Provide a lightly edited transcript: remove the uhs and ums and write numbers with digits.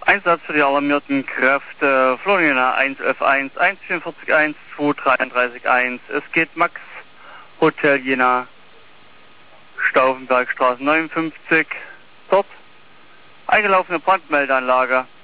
Einsatz für die alarmierten Kräfte. Floriana 1F1, 144.1, 233.1. Es geht Max, Hotel Jena, Stauffenbergstraße 59. Dort eingelaufene Brandmeldeanlage.